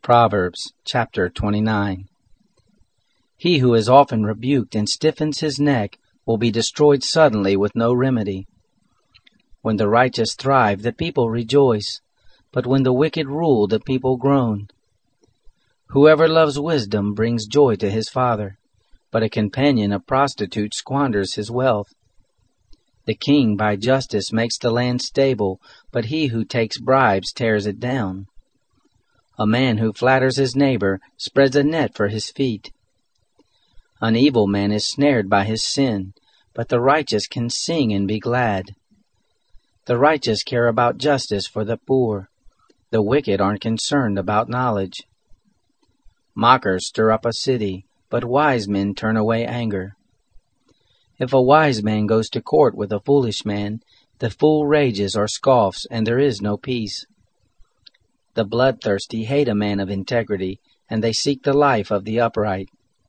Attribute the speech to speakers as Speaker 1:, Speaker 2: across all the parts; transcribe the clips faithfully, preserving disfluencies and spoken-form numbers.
Speaker 1: Proverbs chapter twenty-nine. He who is often rebuked and stiffens his neck will be destroyed suddenly with no remedy. When the righteous thrive, the people rejoice, but when the wicked rule, the people groan. Whoever loves wisdom brings joy to his father, but a companion of prostitutes squanders his wealth. The king by justice makes the land stable, but he who takes bribes tears it down. A man who flatters his neighbor spreads a net for his feet. An evil man is snared by his sin, but the righteous can sing and be glad. The righteous care about justice for the poor. The wicked aren't concerned about knowledge. Mockers stir up a city, but wise men turn away anger. If a wise man goes to court with a foolish man, the fool rages or scoffs, and there is no peace. The bloodthirsty hate a man of integrity, and they seek the life of the upright.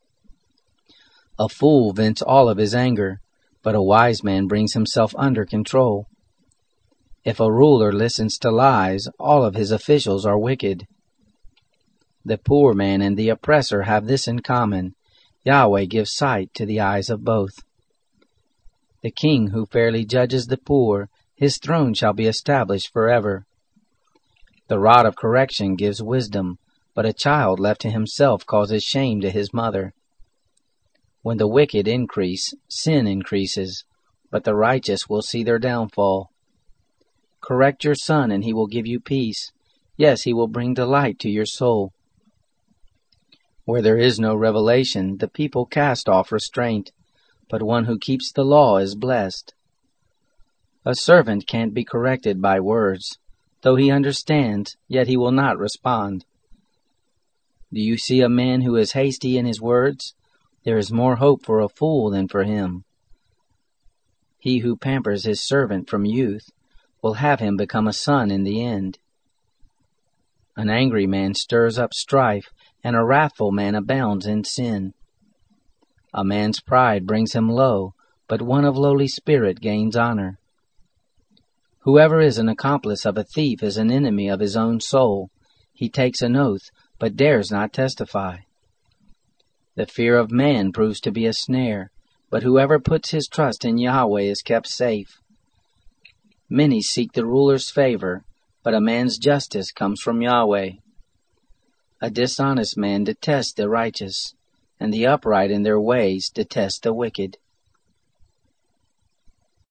Speaker 1: A fool vents all of his anger, but a wise man brings himself under control. If a ruler listens to lies, all of his officials are wicked. The poor man and the oppressor have this in common: Yahweh gives sight to the eyes of both. The king who fairly judges the poor, his throne shall be established forever. The rod of correction gives wisdom, but a child left to himself causes shame to his mother. When the wicked increase, sin increases, but the righteous will see their downfall. Correct your son, and he will give you peace. Yes, he will bring delight to your soul. Where there is no revelation, the people cast off restraint, but one who keeps the law is blessed. A servant can't be corrected by words. Though he understands, yet he will not respond. Do you see a man who is hasty in his words? There is more hope for a fool than for him. He who pampers his servant from youth will have him become a son in the end. An angry man stirs up strife, and a wrathful man abounds in sin. A man's pride brings him low, but one of lowly spirit gains honor. Whoever is an accomplice of a thief is an enemy of his own soul. He takes an oath, but dares not testify. The fear of man proves to be a snare, but whoever puts his trust in Yahweh is kept safe. Many seek the ruler's favor, but a man's justice comes from Yahweh. A dishonest man detests the righteous, and the upright in their ways detest the wicked.